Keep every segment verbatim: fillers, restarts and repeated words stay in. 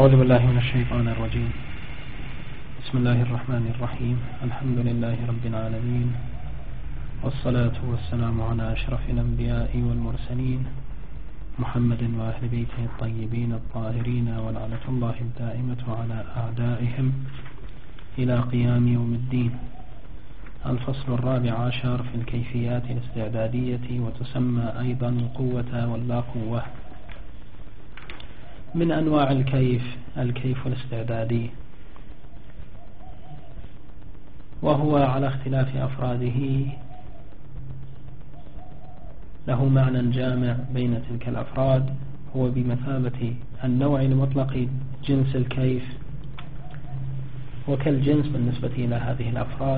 أعوذ بالله من الشيطان الرجيم. بسم الله الرحمن الرحيم. الحمد لله رب العالمين، والصلاة والسلام على أشرف الأنبياء والمرسلين محمد وأهل بيته الطيبين الطاهرين، ولعنة الله الدائمة على أعدائهم إلى قيام يوم الدين. الفصل الرابع عشر في الكيفيات الاستعدادية، وتسمى أيضا القوة واللا قوة. من أنواع الكيف الكيف الاستعدادي، وهو على اختلاف أفراده له معنى جامع بين تلك الأفراد، هو بمثابة النوع المطلق جنس الكيف، وكالجنس بالنسبة إلى هذه الأفراد،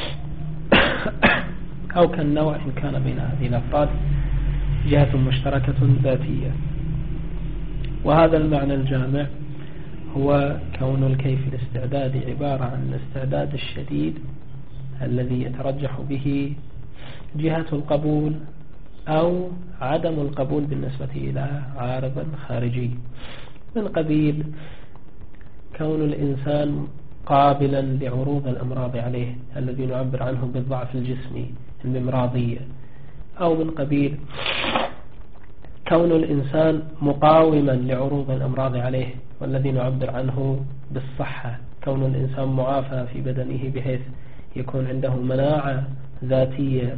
أو كالنوع إن كان بين هذه الأفراد جهة مشتركة ذاتية. وهذا المعنى الجامع هو كون الكيف الاستعدادي عبارة عن الاستعداد الشديد الذي يترجح به جهة القبول أو عدم القبول بالنسبة إلى عارض خارجي، من قبيل كون الإنسان قابلا لعروض الأمراض عليه الذي نعبر عنه بالضعف الجسمي الممراضية، أو من قبيل كون الإنسان مقاوما لعروض الأمراض عليه والذي نعبر عنه بالصحة، كون الإنسان معافى في بدنه بحيث يكون عنده مناعة ذاتية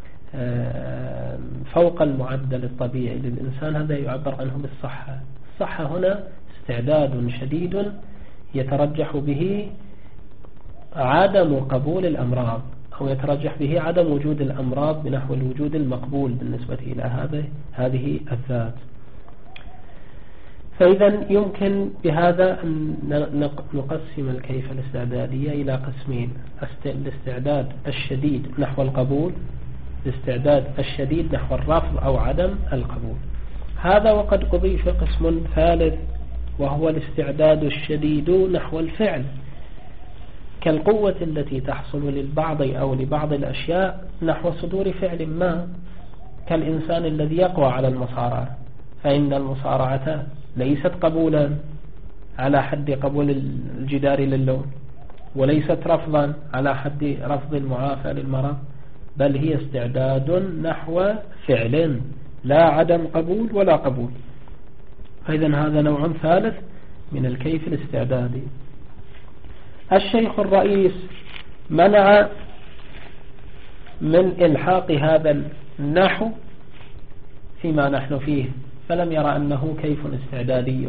فوق المعدل الطبيعي للإنسان، هذا يعبر عنه بالصحة. الصحة هنا استعداد شديد يترجح به عدم قبول الأمراض، أو يترجح به عدم وجود الأمراض بنحو الوجود المقبول بالنسبة إلى هذه هذه الذات. فإذا يمكن بهذا أن نقسم الكيف الاستعدادية إلى قسمين: الاستعداد الشديد نحو القبول، الاستعداد الشديد نحو الرفض أو عدم القبول. هذا وقد أضيف قسم ثالث، وهو الاستعداد الشديد نحو الفعل، كالقوة التي تحصل للبعض أو لبعض الأشياء نحو صدور فعل ما، كالإنسان الذي يقوى على المصارعة، فإن المصارعة ليست قبولا على حد قبول الجدار للون، وليست رفضا على حد رفض المعافى للمرض، بل هي استعداد نحو فعل لا عدم قبول ولا قبول. فإذا هذا نوع ثالث من الكيف الاستعدادي. الشيخ الرئيس منع من إلحاق هذا النحو فيما نحن فيه، فلم يرى أنه كيف استعدادي.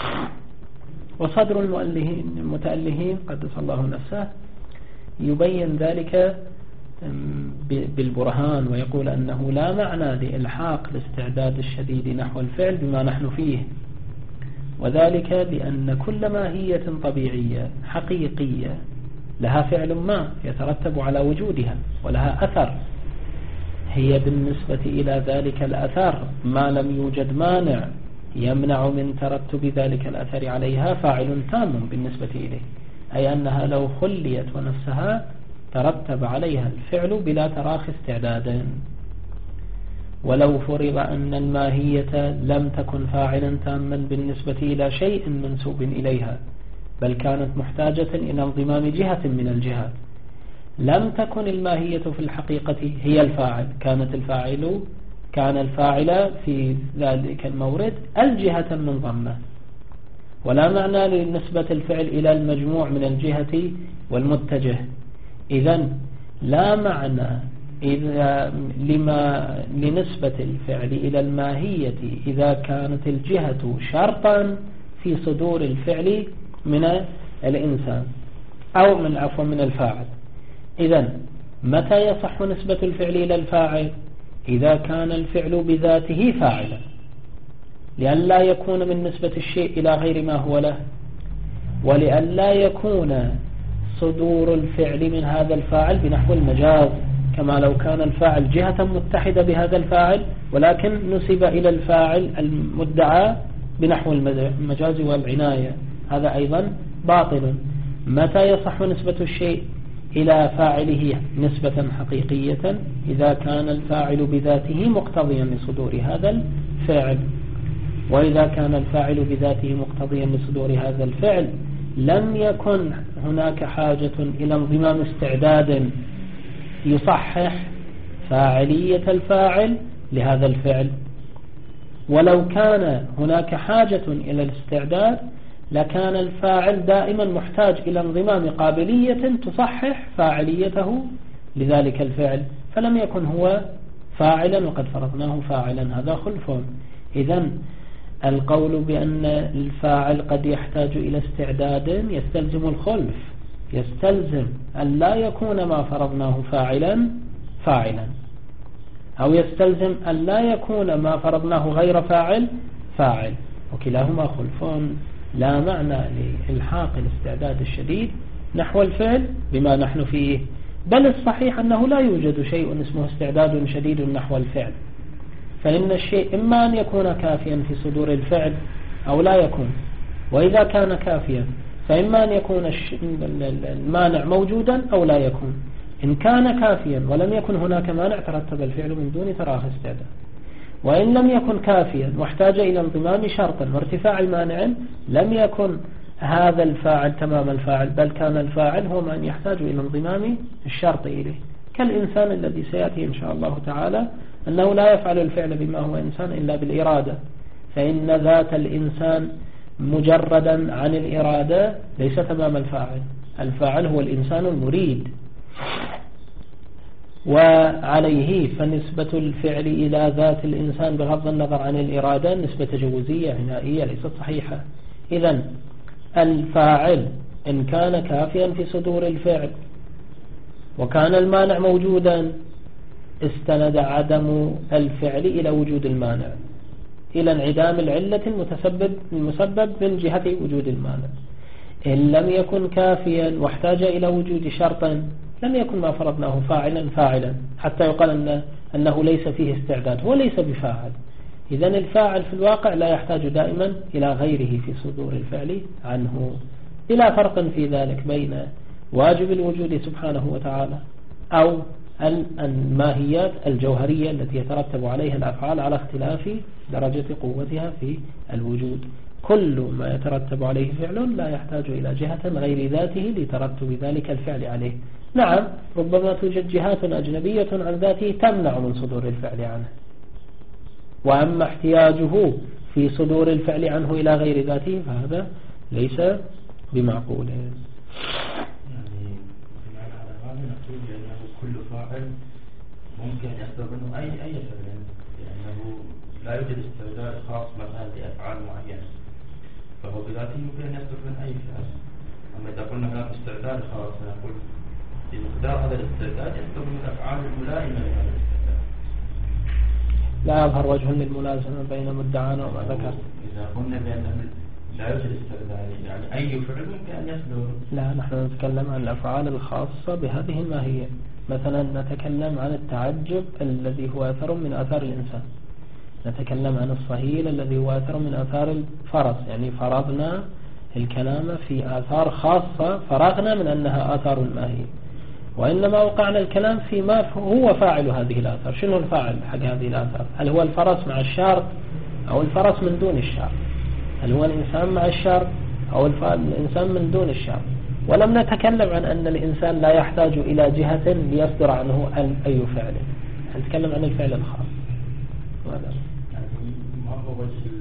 وصدر المتألهين قدس الله نفسه يبين ذلك بالبرهان، ويقول أنه لا معنى لإلحاق الاستعداد الشديد نحو الفعل بما نحن فيه، وذلك لأن كل ماهية طبيعية حقيقية لها فعل ما يترتب على وجودها ولها أثر، هي بالنسبة إلى ذلك الأثر ما لم يوجد مانع يمنع من ترتب ذلك الأثر عليها فاعل تام بالنسبة إليه، أي أنها لو خليت ونفسها ترتب عليها الفعل بلا تراخي استعداد. ولو فرض أن الماهية لم تكن فاعلا تاما بالنسبة إلى شيء منسوب إليها، بل كانت محتاجة إلى انضمام جهة من الجهات، لم تكن الماهية في الحقيقة هي الفاعل، كانت الفاعل كان الفاعل في ذلك المورد الجهة المنضمة، ولا معنى لنسبة الفعل إلى المجموع من الجهة والمتجه. إذن لا معنى إذا لما لنسبة الفعل إلى الماهية إذا كانت الجهة شرطا في صدور الفعل من الإنسان أو من عفوا من الفاعل. إذن متى يصح نسبة الفعل إلى الفاعل؟ إذا كان الفعل بذاته فاعلا، لئلا يكون من نسبة الشيء إلى غير ما هو له، ولئلا يكون صدور الفعل من هذا الفاعل بنحو المجاز، كما لو كان الفاعل جهة متحدة بهذا الفاعل ولكن نسب إلى الفاعل المدعى بنحو المجاز والعناية، هذا أيضا باطل. متى يصح نسبة الشيء إلى فاعله نسبة وإذا كان الفاعل بذاته مقتضيا لصدور هذا الفعل لم يكن هناك حاجة إلى انضمام استعداد يصحح فاعلية الفاعل لهذا الفعل. ولو كان هناك حاجة إلى الاستعداد لكان الفاعل دائما محتاج إلى انضمام قابلية تصحح فاعليته لذلك الفعل، فلم يكن هو فاعلا وقد فرضناه فاعلا، هذا خلف. إذن القول بأن الفاعل قد يحتاج إلى استعداد يستلزم الخلف، يستلزم أن لا يكون ما فرضناه فاعلا فاعلا، أو يستلزم أن لا يكون ما فرضناه غير فاعل فاعل، وكلاهما خلفون لا معنى لإلحاق الاستعداد الشديد نحو الفعل بما نحن فيه. بل الصحيح أنه لا يوجد شيء اسمه استعداد شديد نحو الفعل، فإن الشيء إما أن يكون كافيا في صدور الفعل أو لا يكون، وإذا كان كافيا فإما أن يكون المانع موجودا أو لا يكون. إن كان كافيا ولم يكن هناك مانع ترتب الفعل من دون تراخي استعداد، وإن لم يكن كافيا واحتاج إلى انضمام شرط وارتفاع المانع لم يكن هذا الفاعل تمام الفاعل، بل كان الفاعل هو من يحتاج إلى انضمام الشرط إليه، كالإنسان الذي سيأتي إن شاء الله تعالى أنه لا يفعل الفعل بما هو إنسان إلا بالإرادة، فإن ذات الإنسان مجردا عن الإرادة ليس تمام الفاعل، الفاعل هو الإنسان المريد. وعليه فنسبة الفعل إلى ذات الإنسان بغض النظر عن الإرادة نسبة تجوزية عنائية ليست صحيحة. إذن الفاعل إن كان كافيا في صدور الفعل وكان المانع موجودا استند عدم الفعل إلى وجود المانع، إلى انعدام العلة المتسبب المسبب من جهة وجود المانع. إن لم يكن كافيا واحتاج إلى وجود شرط لم يكن ما فرضناه فاعلا فاعلا حتى يقال أنه, أنه ليس فيه استعداد، هو ليس بفاعل. إذن الفاعل في الواقع لا يحتاج دائما إلى غيره في صدور الفعل عنه، بلا فرق في ذلك بين واجب الوجود سبحانه وتعالى أو الماهيات الجوهرية التي يترتب عليها الأفعال على اختلاف درجة قوتها في الوجود. كل ما يترتب عليه فعل لا يحتاج إلى جهة غير ذاته لترتب ذلك الفعل عليه. نعم ربما توجد جهات أجنبية عن ذاته تمنع من صدور الفعل عنه، وأما احتياجه في صدور الفعل عنه إلى غير ذاته فهذا ليس بمعقول. يعني بناء على هذا نقول بأنه كل فاعل ممكن يصدر منه أي أي فعل، لأنه لا يوجد استعداد خاص مثلا لأفعال معينة، فهو بذاته ممكن أن يصدر من أي فعل. أما إذا قلنا هناك استعداد خاص نقول بمقدار هذا الاستعداد يصدر من الأفعال الملائمة لهذا الاستعداد. لا يظهر وجه للملازمة بين مدعانا وما ذكر. إذا قلنا بأنه لا يوجد استعداد يعني أي فعل ممكن أن يصدر. لا، نحن نتكلم عن الأفعال الخاصة بهذه الماهية. مثلا نتكلم عن التعجب الذي هو أثر من آثار الإنسان، نتكلم عن الصهيل الذي هو أثر من آثار الفرس، يعني فرضنا الكلام في آثار خاصة فرغنا من أنها آثار الماهية، وإنما وقعنا الكلام فيما هو فاعل هذه الآثار. شنو الفاعل حق هذه الآثار؟ هل هو الفرس مع الشارط أو الفرس من دون الشارط؟ هل هو الإنسان مع الشارط أو الإنسان من دون الشارط؟ ولم نتكلم عن أن الإنسان لا يحتاج إلى جهة ليصدر عنه أي فعل، نتكلم عن الفعل الخاص. يعني ما هو وجه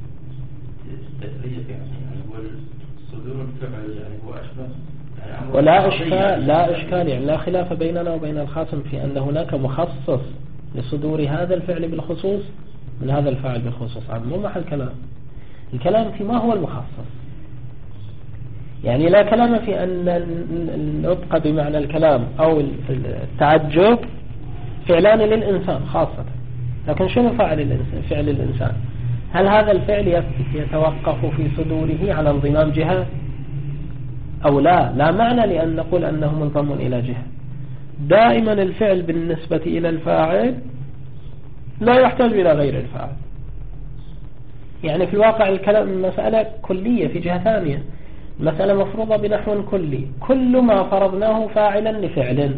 التسلية يعني هو صدور الفعل يعني هو أشبه يعني ولا إشكال لا إشكال يعني لا خلاف بيننا وبين الخاصم في أن هناك مخصص لصدور هذا الفعل بالخصوص من هذا الفاعل بالخصوص، عن مو محل كلام. الكلام في ما هو المخصص، يعني لا كلام في أن النطق بمعنى الكلام أو التعجب فعلان للإنسان خاصة، لكن شنو فعل الإنسان؟ فعل الإنسان هل هذا الفعل يتوقف في صدوره على انضمام جهة أو لا؟ لا معنى لأن نقول أنه منضم إلى جهة. دائما الفعل بالنسبة إلى الفاعل لا يحتاج إلى غير الفاعل، يعني في الواقع الكلام مسألة كلية في جهة ثانية، مسألة مفروضة بنحو كلي، كل ما فرضناه فاعلا لفعل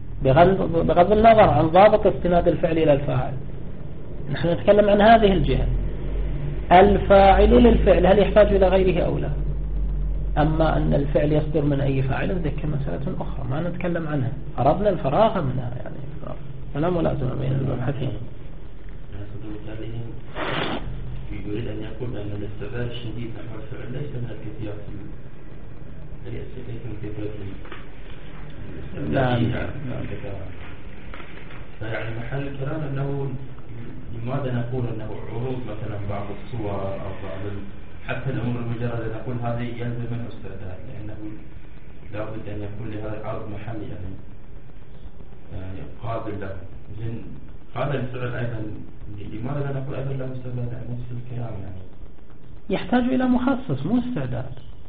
بغض النظر عن ضابط استناد الفعل إلى الفاعل. نحن نتكلم عن هذه الجهة. الفاعل للفعل هل يحتاج إلى غيره أو لا؟ أما أن الفعل يصدر من أي فاعل ذلك مسألة أخرى ما نتكلم عنها، أردنا الفراغ منها يعني ولا ملازمة بين المبحثين. يريد أن يقول أن الاستعداد الشديد نحو الفعل ليس من الكثير ليس من كثير لا فيعني محل الكلام أنه لماذا نقول أنه عروض مثلا بعض الصور أو بعض حتى الأمور المجردة نقول هذه يلزم منه استعداد، لأنه لابد أن يكون لهذا العرض محلي يعني, يعني قابل له. زين هذا الفعل أيضا لماذا نقول أيضا له استعداد؟ نفس الكلام يعني يحتاج إلى مخصص مو استعداد،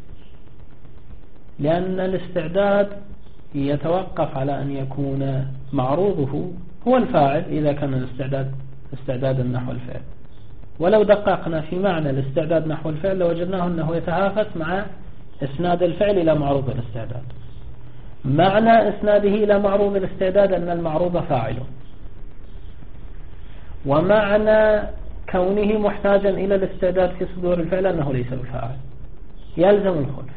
لأن الاستعداد يتوقف على أن يكون معروضه هو الفاعل إذا كان الاستعداد استعدادا نحو الفعل. ولو دققنا في معنى الاستعداد نحو الفعل لوجدناه أنه يتهافت مع إسناد الفعل إلى معروض الاستعداد. معنى إسناده إلى معروض الاستعداد أن المعروض فاعل، ومعنى كونه محتاجا إلى الاستعداد في صدور الفعل أنه ليس بفاعل، يلزم الخلف.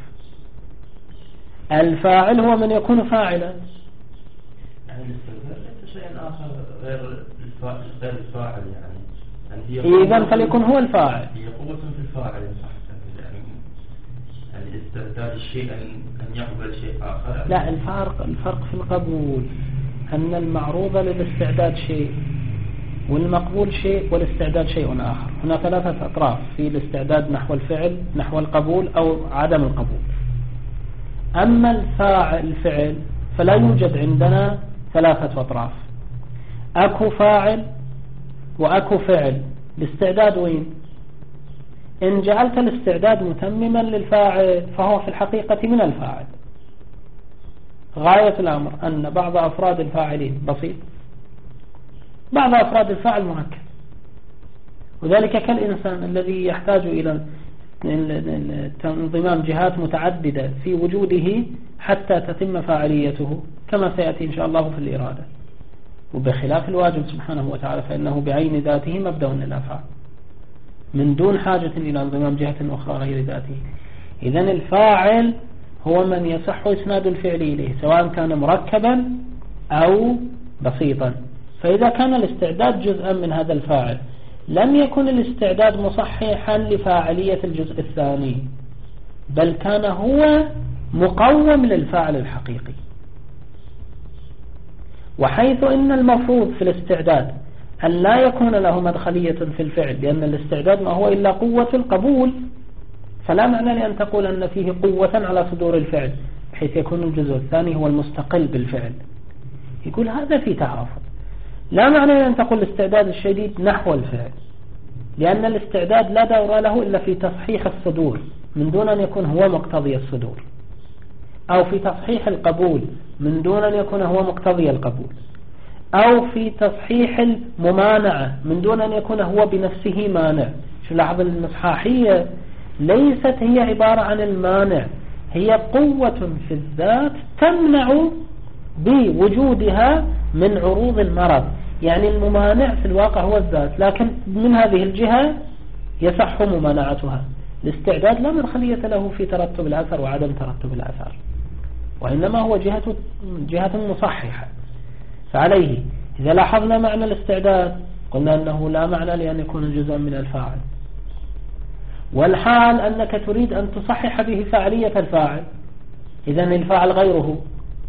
الفاعل هو من يكون فاعلا، يعني الاستعداد ليس شيء آخر غير غير الفاعل يعني. إذن فليكن هو الفاعل. هي قوة في الفاعل صح يعني يعني استعداد الشيء أن يقبل شيء آخر. لا الفرق الفرق في القبول أن المعروض للاستعداد شيء والمقبول شيء والاستعداد شيء آخر. هنا ثلاثة أطراف في الاستعداد نحو الفعل نحو القبول أو عدم القبول. أما الفاعل الفعل فلا يوجد عندنا ثلاثة أطراف، أكو فاعل وأكو فعل. الاستعداد وين؟ إن جعلت الاستعداد متمما للفاعل فهو في الحقيقة من الفاعل. غاية الأمر أن بعض أفراد الفاعلين بسيط، بعض أفراد الفاعل مركب، وذلك كالإنسان الذي يحتاج إلى انضمام جهات متعددة في وجوده حتى تتم فاعليته كما سيأتي إن شاء الله في الإرادة. وبخلاف الواجب سبحانه وتعالى فإنه بعين ذاته مبدأ للأفعال من دون حاجة إلى انضمام جهة أخرى غير ذاته. إذن الفاعل هو من يصح إسناد الفعل إليه سواء كان مركبا أو بسيطا. فإذا كان الاستعداد جزءا من هذا الفاعل لم يكن الاستعداد مصححا لفاعلية الجزء الثاني، بل كان هو مقوم للفاعل الحقيقي. وحيث إن المفروض في الاستعداد أن لا يكون له مدخلية في الفعل لأن الاستعداد ما هو إلا قوة القبول، فلا معنى لأن تقول أن فيه قوة على صدور الفعل بحيث يكون الجزء الثاني هو المستقل بالفعل. يقول هذا في تعارض. لا معنى لأن تقول الاستعداد الشديد نحو الفعل، لأن الاستعداد لا دور له إلا في تصحيح الصدور من دون أن يكون هو مقتضي الصدور، أو في تصحيح القبول من دون أن يكون هو مقتضي القبول، أو في تصحيح الممانعة من دون أن يكون هو بنفسه مانع. شو لاحظ المصحاحية ليست هي عبارة عن المانع، هي قوة في الذات تمنع بوجودها من عروض المرض. يعني الممانع في الواقع هو الذات، لكن من هذه الجهة يصح ممانعتها. الاستعداد لا مدخلية له في ترتب الأثر وعدم ترتب الأثر، وإنما هو جهة جهة مصححة. فعليه إذا لاحظنا معنى الاستعداد قلنا أنه لا معنى لأن يكون جزءا من الفاعل، والحال أنك تريد أن تصحح به فاعلية الفاعل، إذن الفاعل غيره،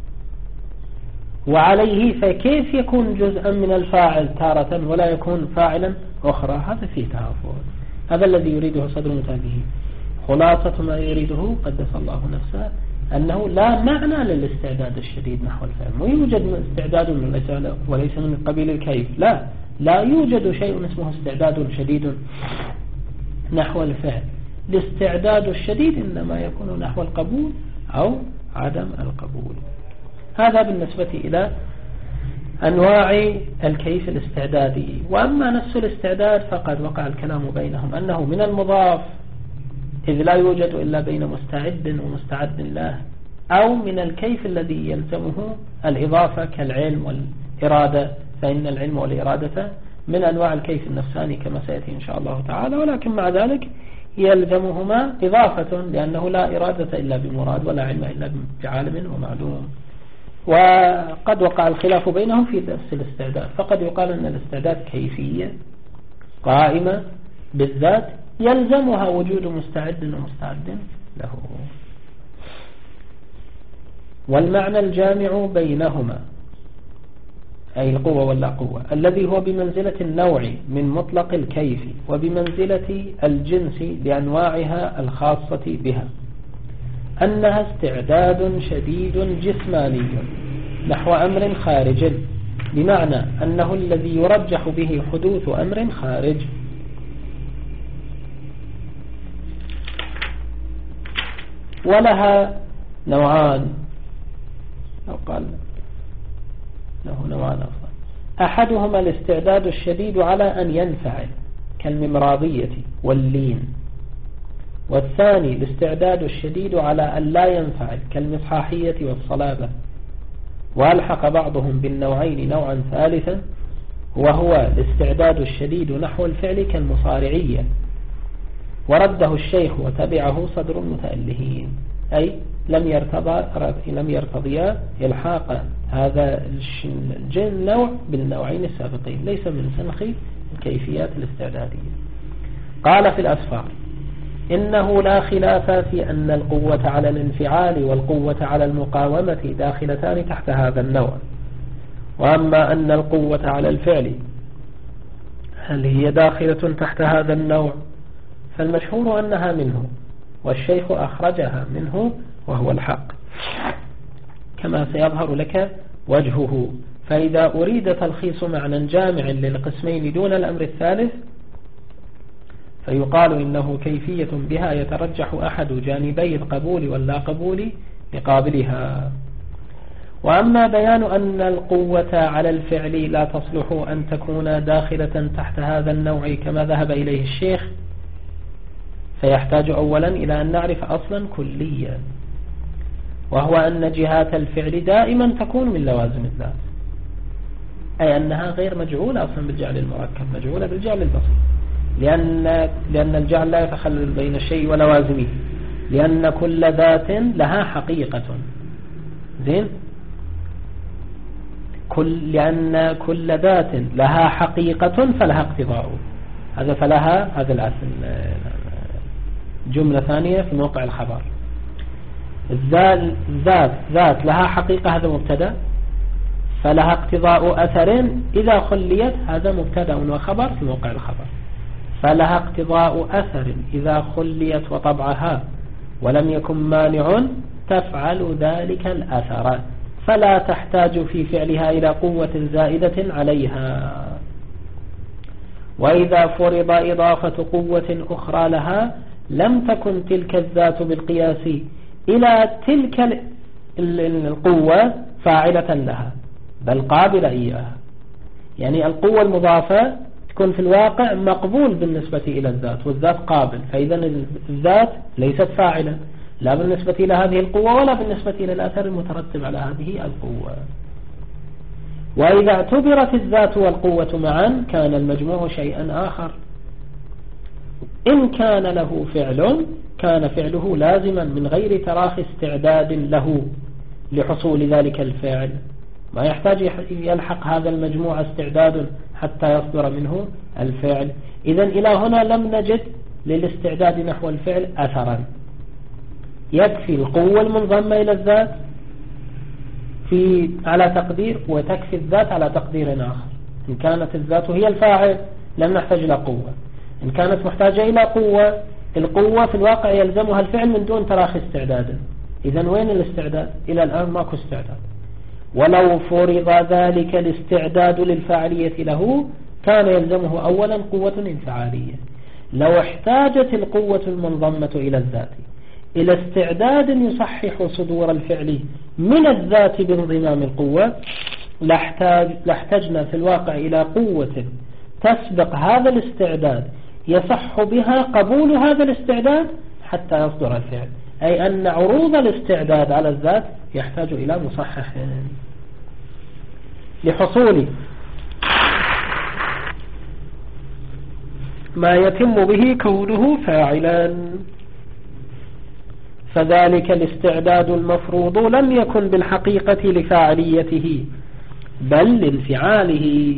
وعليه فكيف يكون جزءا من الفاعل تارة ولا يكون فاعلا أخرى؟ هذا فيه تهافت. هذا الذي يريده صدر متابعه. خلاصة ما يريده قدس الله نفسه أنه لا معنى للاستعداد الشديد نحو الفعل. ويوجد استعداد وليس من قبيل الكيف، لا لا يوجد شيء اسمه استعداد شديد نحو الفعل. الاستعداد الشديد إنما يكون نحو القبول أو عدم القبول. هذا بالنسبة إلى أنواع الكيف الاستعدادي. وأما نفس الاستعداد فقد وقع الكلام بينهم أنه من المضاف إذ لا يوجد إلا بين مستعد ومستعد له، أو من الكيف الذي يلزمه الإضافة كالعلم والإرادة، فإن العلم والإرادة من أنواع الكيف النفساني كما سيأتي إن شاء الله تعالى، ولكن مع ذلك يلزمهما إضافة، لأنه لا إرادة إلا بمراد ولا علم إلا بعالم ومعلوم. وقد وقع الخلاف بينهم في نفس الاستعداد، فقد يقال أن الاستعداد كيفية قائمة بالذات يلزمها وجود مستعد ومستعد له. والمعنى الجامع بينهما أي القوة واللا قوة الذي هو بمنزلة النوع من مطلق الكيف وبمنزلة الجنس لأنواعها الخاصة بها، أنها استعداد شديد جسماني نحو أمر خارج، بمعنى أنه الذي يرجح به حدوث أمر خارج. ولها نوعان، أو قال له نوعان أفضل. أحدهما الاستعداد الشديد على أن ينفعل كالممراضية واللين، والثاني الاستعداد الشديد على أن لا ينفعل كالمصحاحية والصلابة. وألحق بعضهم بالنوعين نوعا ثالثا وهو الاستعداد الشديد نحو الفعل كالمصارعية، ورده الشيخ وتبعه صدر المتألهين، أي لم يرتضى لم يرتضيا إلحاق هذا النوع بالنوعين السابقين، ليس من سنخ الكيفيات الاستعدادية. قال في الأسفار: إنه لا خلاف في أن القوة على الانفعال والقوة على المقاومة داخلتان تحت هذا النوع، وأما أن القوة على الفعل هل هي داخلة تحت هذا النوع فالمشهور أنها منه، والشيخ أخرجها منه وهو الحق كما سيظهر لك وجهه. فإذا أريد تلخيص معنى جامع للقسمين دون الأمر الثالث فيقال إنه كيفية بها يترجح أحد جانبي القبول واللا قبول لقابلها. وأما بيان أن القوة على الفعل لا تصلح أن تكون داخلة تحت هذا النوع كما ذهب إليه الشيخ، فيحتاج أولا إلى أن نعرف أصلا كليا، وهو أن جهات الفعل دائما تكون من لوازم الذات، أي أنها غير مجعولة أصلا بالجعل المركب، مجعولة بالجعل البسيط، لأن, لأن الجعل لا يتخلل بين الشيء ولوازمه، لأن كل ذات لها حقيقة. زين كل لأن كل ذات لها حقيقة فلها اقتضاء، هذا فلها هذا الأصل جملة ثانية في موقع الخبر. الذات ذات لها حقيقة هذا مبتدا، فلها اقتضاء أثر إذا خليت هذا مبتدا وخبر في موقع الخبر. فلها اقتضاء أثر إذا خليت وطبعها ولم يكن مانع تفعل ذلك الأثر، فلا تحتاج في فعلها إلى قوة زائدة عليها. وإذا فرض إضافة قوة أخرى لها لم تكن تلك الذات بالقياس إلى تلك القوة فاعلة لها بل قابلة إياها، يعني القوة المضافة تكون في الواقع مقبول بالنسبة إلى الذات، والذات قابل، فإذا الذات ليست فاعلة لا بالنسبة إلى هذه القوة ولا بالنسبة إلى الأثر المترتب على هذه القوة. وإذا اعتبرت الذات والقوة معا كان المجموع شيئا آخر. إن كان له فعل كان فعله لازما من غير تراخي استعداد له لحصول ذلك الفعل، ما يحتاج يلحق هذا المجموع استعداد حتى يصدر منه الفعل. إذن إلى هنا لم نجد للاستعداد نحو الفعل أثرا، يكفي القوة المنضمة إلى الذات في على تقدير، وتكفي الذات على تقدير آخر. إن كانت الذات هي الفاعل لم نحتاج إلى قوة، إن كانت محتاجة إلى قوة القوة في الواقع يلزمها الفعل من دون تراخي استعداد. إذن وين الاستعداد؟ إلى الآن ماكو استعداد. ولو فرض ذلك الاستعداد للفاعلية له كان يلزمه أولا قوة انفعالية. لو احتاجت القوة المنضمة إلى الذات إلى استعداد يصحح صدور الفعل من الذات بانضمام القوة لاحتاج لاحتجنا في الواقع إلى قوة تسبق هذا الاستعداد يصح بها قبول هذا الاستعداد حتى يصدر الفعل، أي أن عروض الاستعداد على الذات يحتاج إلى مصحح لحصول ما يتم به كونه فاعلا، فذلك الاستعداد المفروض لم يكن بالحقيقة لفاعليته بل لانفعاله،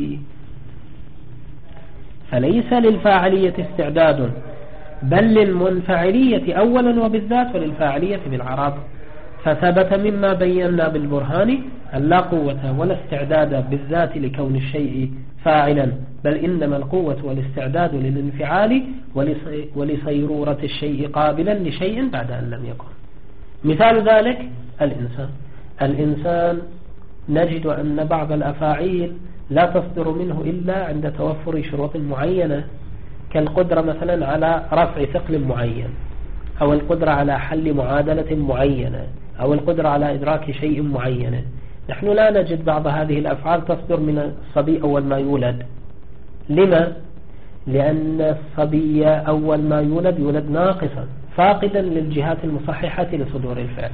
فليس للفاعلية استعداد بل للمنفعلية أولا وبالذات وللفاعلية بالعرض. فثبت مما بينا بالبرهان أن لا قوة ولا استعداد بالذات لكون الشيء فاعلا، بل إنما القوة والاستعداد للانفعال ولصيرورة الشيء قابلا لشيء بعد أن لم يكن. مثال ذلك الإنسان. الإنسان نجد أن بعض الأفاعيل لا تصدر منه إلا عند توفر شروط معينة، كالقدرة مثلا على رفع ثقل معين، أو القدرة على حل معادلة معينة، أو القدرة على إدراك شيء معين. نحن لا نجد بعض هذه الأفعال تصدر من الصبي أول ما يولد. لما؟ لأن الصبي أول ما يولد يولد ناقصا فاقدا للجهات المصححة لصدور الفعل.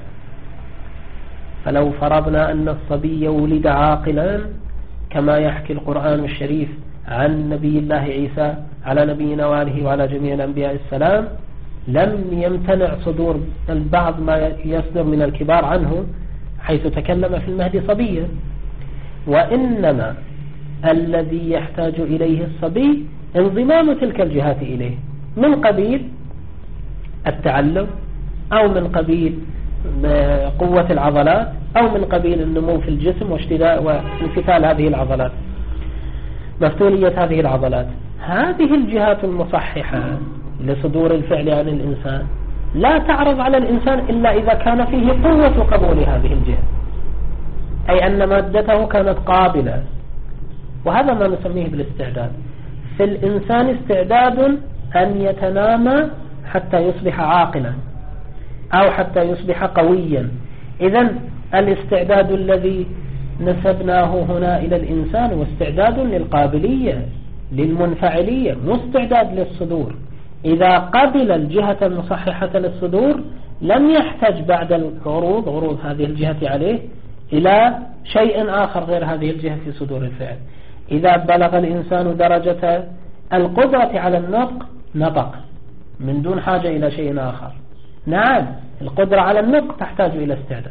فلو فرضنا أن الصبي ولد عاقلا كما يحكي القرآن الشريف عن نبي الله عيسى على نبينا وآله وعلى جميع الأنبياء السلام، لم يمتنع صدور البعض ما يصدر من الكبار عنه حيث تكلم في المهد صبيا، وإنما الذي يحتاج إليه الصبي انضمام تلك الجهات إليه من قبيل التعلم، أو من قبيل قوة العضلات، أو من قبيل النمو في الجسم وانفتال هذه العضلات، مفتولية هذه العضلات. هذه الجهات المصححة لصدور الفعل عن الإنسان لا تعرض على الإنسان إلا إذا كان فيه قوة قبول هذه الجهة، أي أن مادته كانت قابلة، وهذا ما نسميه بالاستعداد. في الإنسان استعداد أن يتنامى حتى يصبح عاقلا أو حتى يصبح قويا. إذن الاستعداد الذي نسبناه هنا إلى الإنسان هو استعداد للقابلية للمنفعلية، مستعداد للصدور. إذا قبل الجهة المصححة للصدور لم يحتاج بعد العروض عروض هذه الجهة عليه إلى شيء آخر غير هذه الجهة في صدور الفعل. إذا بلغ الإنسان درجة القدرة على النطق نطق من دون حاجة إلى شيء آخر. نعم، القدرة على النطق تحتاج إلى استعداد،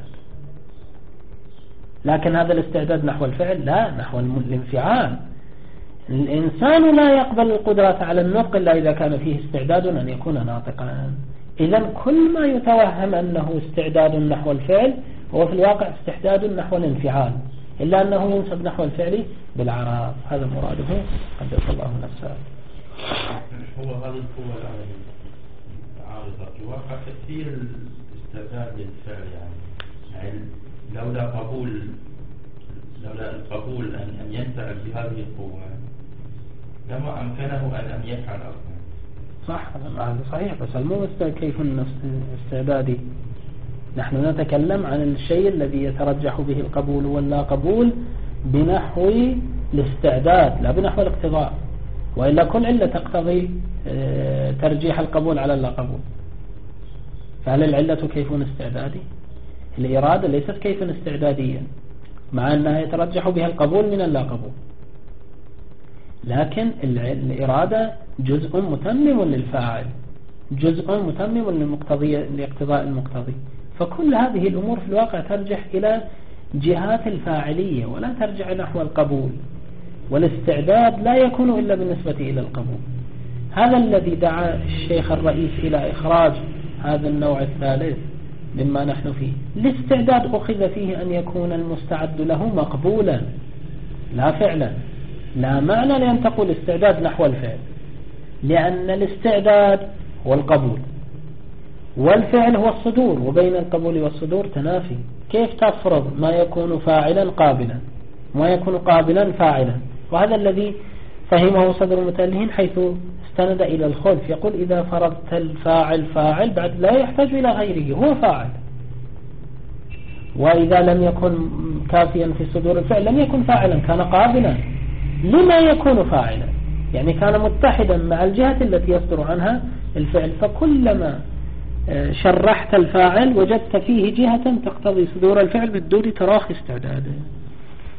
لكن هذا الاستعداد نحو الفعل لا، نحو الانفعال. الإنسان لا يقبل القدرة على النطق إلا إذا كان فيه استعداد أن يكون ناطقا. إذن كل ما يتوهم أنه استعداد نحو الفعل هو في الواقع استعداد نحو الانفعال، إلا أنه ينسب نحو الفعل بالعراف. هذا مراده قدس الله نفسه. هو هذه القوة العارضة في واقع كثير استعداد للفعل، يعني, يعني لولا قبول لولا القبول أن أن ينفعل بهذه القوة لما أمكنه أن أن يفعل أصلا. صح، هذا صحيح، بس مو كيف استعدادي. نحن نتكلم عن الشيء الذي يترجح به القبول واللا قبول بنحو الاستعداد لا بنحو الاقتضاء، وإلا كل علة تقتضي ترجيح القبول على اللا قبول. فهل العلة كيف استعدادي؟ الإرادة ليست كيف استعداديا، مع أنها يترجح بها القبول من اللا قبول، لكن الإرادة جزء متمم للفاعل، جزء متمم للمقتضي لاقتضاء المقتضي. فكل هذه الأمور في الواقع ترجح إلى جهات الفاعلية ولا ترجع نحو القبول، والاستعداد لا يكون إلا بالنسبة إلى القبول. هذا الذي دعا الشيخ الرئيس إلى إخراج هذا النوع الثالث مما نحن فيه. الاستعداد أخذ فيه أن يكون المستعد له مقبولا لا فعلا، لا معنى لأن تقول استعداد نحو الفعل، لأن الاستعداد هو القبول والفعل هو الصدور، وبين القبول والصدور تنافي. كيف تفرض ما يكون فاعلا قابلا وما يكون قابلا فاعلا؟ وهذا الذي فهمه صدر المتألهين حيث استند إلى الخلف، يقول إذا فرضت الفاعل فاعل بعد لا يحتاج إلى غيره، هو فاعل. وإذا لم يكن كافيا في صدور الفعل لم يكن فاعلا، كان قابلا. لما يكون فاعلا؟ يعني كان متحدا مع الجهة التي يصدر عنها الفعل. فكلما شرحت الفاعل وجدت فيه جهة تقتضي صدور الفعل بالدون تراخي استعداده.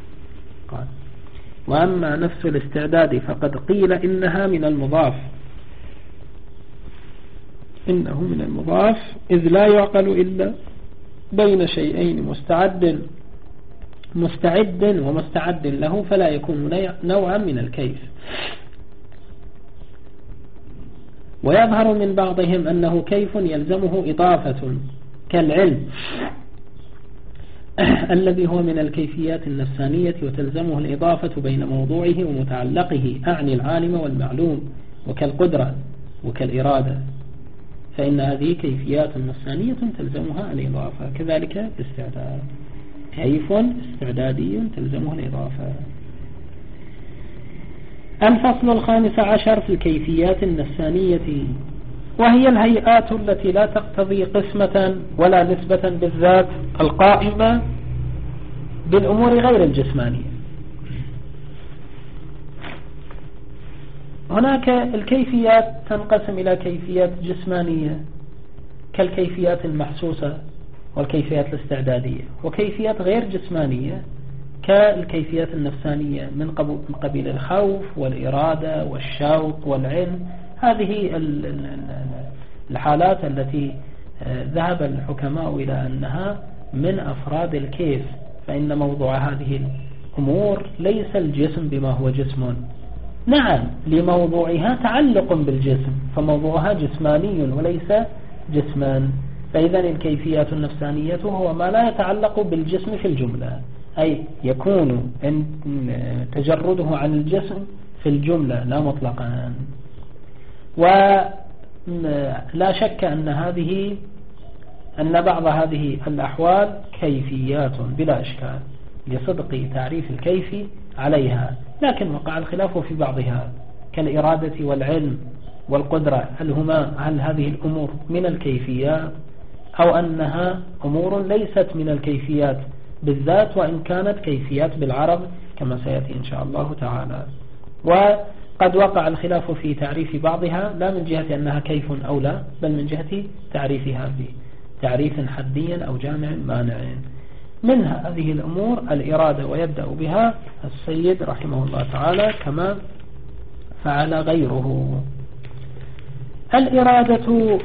قال: وأما نفس الاستعداد فقد قيل إنها من المضاف إنه من المضاف إذ لا يعقل إلا بين شيئين مستعد مستعد ومستعد له فلا يكون نوعا من الكيف. ويظهر من بعضهم أنه كيف يلزمه إضافة كالعلم الذي هو من الكيفيات النفسانية وتلزمه الإضافة بين موضوعه ومتعلقه، أعني العالم والمعلوم، وكالقدرة وكالإرادة، فإن هذه كيفيات نفسانية تلزمها الإضافة. كذلك الاستعداد كيف استعدادي تلزمه الإضافة. الفصل الخامس عشر في الكيفيات النفسانية، وهي الهيئات التي لا تقتضي قسمة ولا نسبة بالذات القائمة بالأمور غير الجسمانية. هناك الكيفيات تنقسم إلى كيفيات جسمانية كالكيفيات المحسوسة والكيفيات الاستعدادية، وكيفيات غير جسمانية كالكيفيات النفسانية من قبيل الخوف والإرادة والشوق والعلم. هذه الحالات التي ذهب الحكماء إلى أنها من أفراد الكيف، فإن موضوع هذه الأمور ليس الجسم بما هو جسم، نعم لموضوعها تعلق بالجسم فموضوعها جسماني وليس جسما. فإذا الكيفيات النفسانية هو ما لا يتعلق بالجسم في الجملة، أي يكون تجرده عن الجسم في الجملة لا مطلقا. ولا شك أن هذه أن بعض هذه الأحوال كيفيات بلا إشكال لصدق تعريف الكيف عليها، لكن وقع الخلاف في بعضها كالإرادة والعلم والقدرة، هل هما هل هذه الأمور من الكيفيات أو أنها أمور ليست من الكيفيات بالذات وإن كانت كيفيات بالعرض كما سيأتي إن شاء الله تعالى. وقد وقع الخلاف في تعريف بعضها لا من جهة أنها كيف أو لا، بل من جهة تعريفها بتعريف حدي أو جامع مانع. منها هذه الأمور الإرادة، ويبدأ بها السيد رحمه الله تعالى كما فعل غيره. الإرادة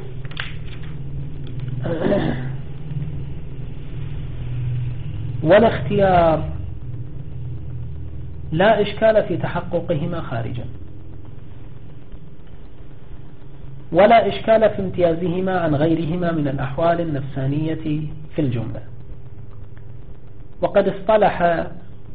والاختيار لا إشكال في تحققهما خارجا، ولا إشكال في امتيازهما عن غيرهما من الأحوال النفسانية في الجملة. وقد اصطلح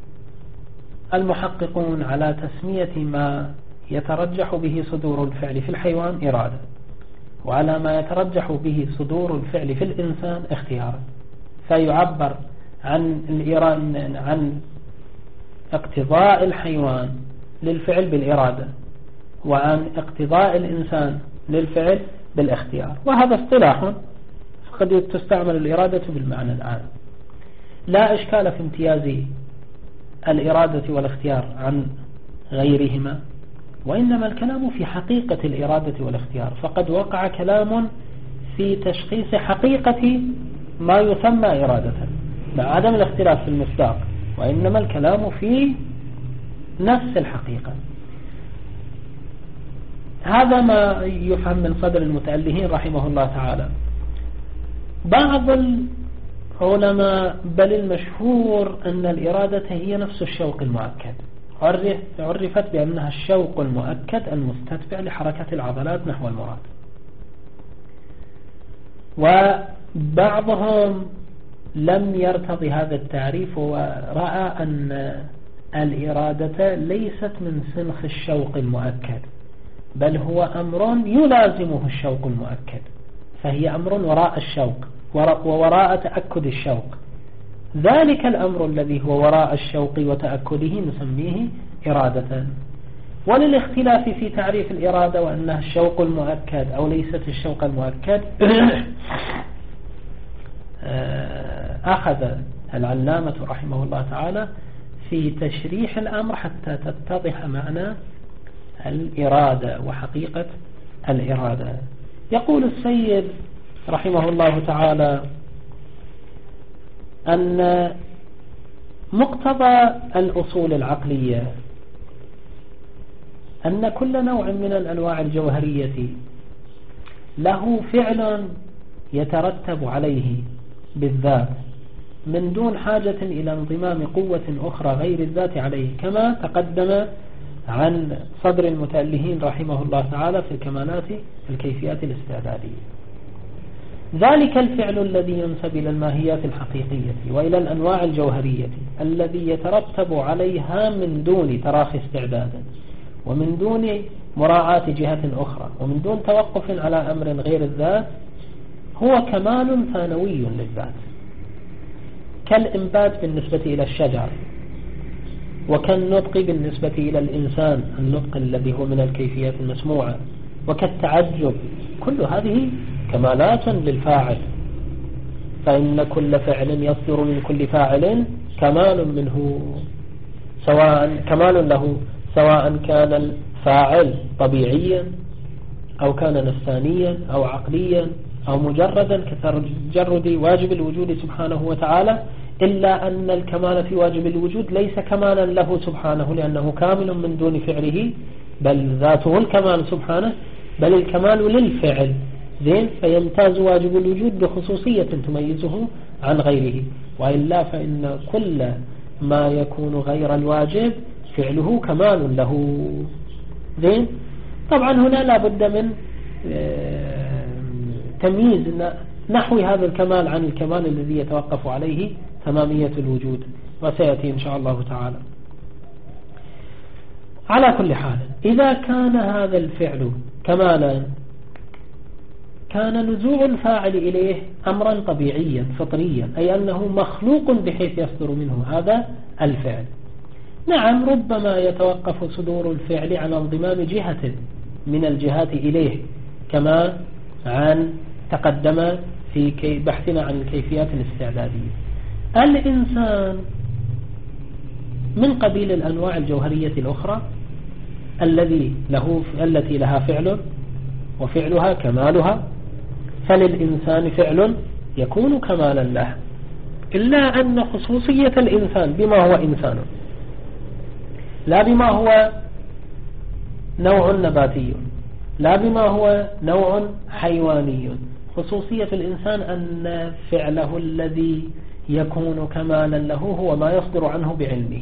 المحققون على تسمية ما يترجح به صدور الفعل في الحيوان إرادة، وعلى ما يترجح به صدور الفعل في الإنسان اختيارا، فيعبر عن عن اقتضاء الحيوان للفعل بالإرادة، وعن اقتضاء الإنسان للفعل بالاختيار. وهذا اصطلاح قد تستعمل الإرادة بالمعنى العام. لا إشكال في امتياز الإرادة والاختيار عن غيرهما، وإنما الكلام في حقيقة الإرادة والاختيار، فقد وقع كلام في تشخيص حقيقة ما يسمى إرادة مع عدم الاختلاف في المصداق، وإنما الكلام في نفس الحقيقة. هذا ما يفهم من صدر المتألهين رحمه الله تعالى. بعض العلماء بل المشهور أن الإرادة هي نفس الشوق المؤكد، عرفت بأنها الشوق المؤكد المستتبع لحركة العضلات نحو المراد. وبعضهم لم يرتضي هذا التعريف ورأى أن الإرادة ليست من سنخ الشوق المؤكد، بل هو أمر يلازمه الشوق المؤكد، فهي أمر وراء الشوق ووراء تأكد الشوق. ذلك الأمر الذي هو وراء الشوق وتأكده نسميه إرادة. وللاختلاف في تعريف الإرادة وأنها الشوق المؤكد أو ليست الشوق المؤكد أخذ العلامة رحمه الله تعالى في تشريح الأمر حتى تتضح معنى الإرادة وحقيقة الإرادة. يقول السيد رحمه الله تعالى أن مقتضى الأصول العقلية أن كل نوع من الأنواع الجوهرية له فعل يترتب عليه بالذات من دون حاجة إلى انضمام قوة أخرى غير الذات عليه، كما تقدم عن صدر المتألهين رحمه الله تعالى في الكمالات الكيفيات الاستعدادية. ذلك الفعل الذي ينسب إلى الماهيات الحقيقية وإلى الأنواع الجوهرية الذي يترتب عليها من دون تراخي استعداد ومن دون مراعاة جهة أخرى ومن دون توقف على أمر غير الذات، هو كمال ثانوي للذات، كالإنبات بالنسبة إلى الشجر، وكالنطق بالنسبة إلى الإنسان النطق الذي هو من الكيفيات المسموعة، وكالتعجب. كل هذه كمالات للفاعل، فإن كل فعل يصدر من كل فاعل كمال منه، سواء كمال له سواء كان الفاعل طبيعيا أو كان نفسانيا أو عقليا أو مجردا كتجرد واجب الوجود سبحانه وتعالى، إلا أن الكمال في واجب الوجود ليس كمالا له سبحانه لأنه كامل من دون فعله، بل ذاته الكمال سبحانه، بل الكمال للفعل زين، فيمتاز واجب الوجود بخصوصية تميزه عن غيره، وإلا فإن كل ما يكون غير الواجب فعله كمال له زين. طبعا هنا لا بد من تمييز نحو هذا الكمال عن الكمال الذي يتوقف عليه تمامية الوجود، وسيأتي إن شاء الله تعالى. على كل حال، إذا كان هذا الفعل كمالا كان نزوع الفاعل إليه أمرا طبيعيا فطريا، أي أنه مخلوق بحيث يصدر منه هذا الفعل. نعم، ربما يتوقف صدور الفعل على انضمام جهة من الجهات إليه، كما عن تقدم في بحثنا عن الكيفيات الاستعدادية. الإنسان من قبيل الأنواع الجوهرية الأخرى الذي له التي لها فعل وفعلها كمالها، فللإنسان فعل يكون كمالا له، إلا أن خصوصية الإنسان بما هو إنسان لا بما هو نوع نباتي لا بما هو نوع حيواني. خصوصية الإنسان أن فعله الذي يكون كمالا له هو ما يصدر عنه بعلمه،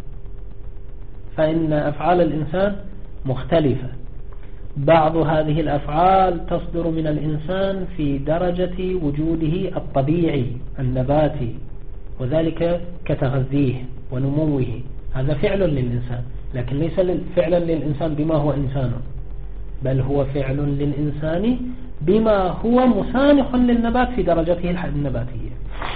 فإن أفعال الإنسان مختلفة، بعض هذه الأفعال تصدر من الإنسان في درجة وجوده الطبيعي النباتي، وذلك كتغذيه ونموه، هذا فعل للإنسان، لكن ليس فعلا للإنسان بما هو إنسان، بل هو فعل للإنسان بما هو مسانح للنبات في درجته النباتية.